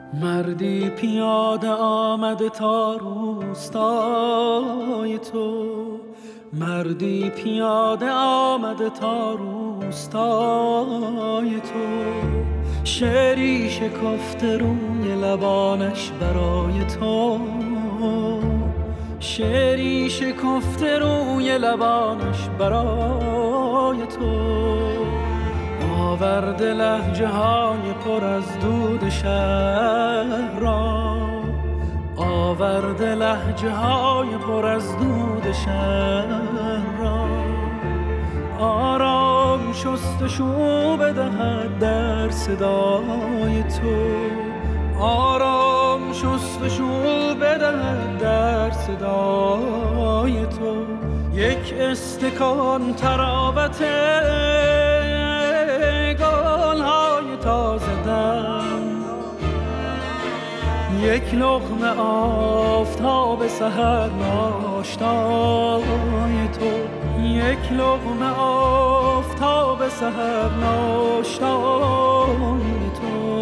مردی پیاده آمده تا روستای تو، مردی پیاده آمده تا روستای تو، شعری شکفته روی لبانش برای تو، شعری شکفته روی لبانش برای تو، آورده لهجه های پر از دود شهر را، آورده لهجه های پر از دود شهر را، آرام شستشو بدهد در صدای تو، آرام شستشو بدهد در صدای تو، یک استکان تراوت گل‌های تازه دم، یک لقمه آفتاب سحر ناشتای تو، یک لقمه آفتاب سحر ناشتای تو.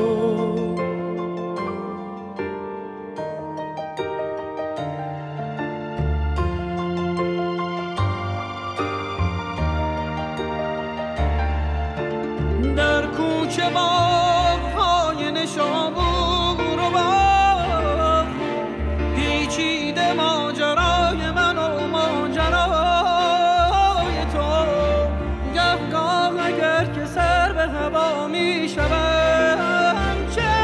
در کوچه باغ‌های نشابور و باغ پیچیده ماجرای من و ماجرای تو، گهگاه اگر که سر به هوا می شوم چه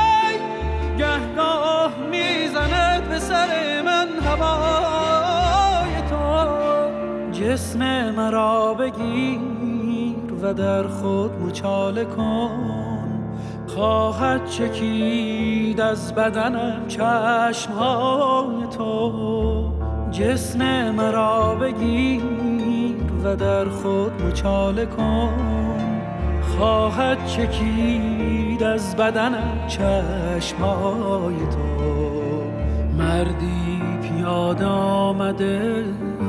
گهگاه میزند به سر من هوای تو، جسم مرا بگیر و در خود مچاله کن، خواهد چکید از بدنم چشمهای تو، جسم مرا بگیر و در خود مچاله کن، خواهد چکید از بدنم چشمهای تو، مردی پیاده آمده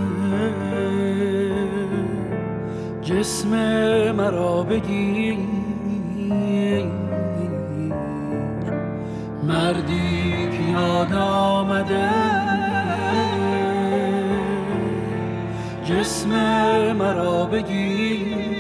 جسم مرا بگیر، مردی پیاده آمده جسم مرا بگیر.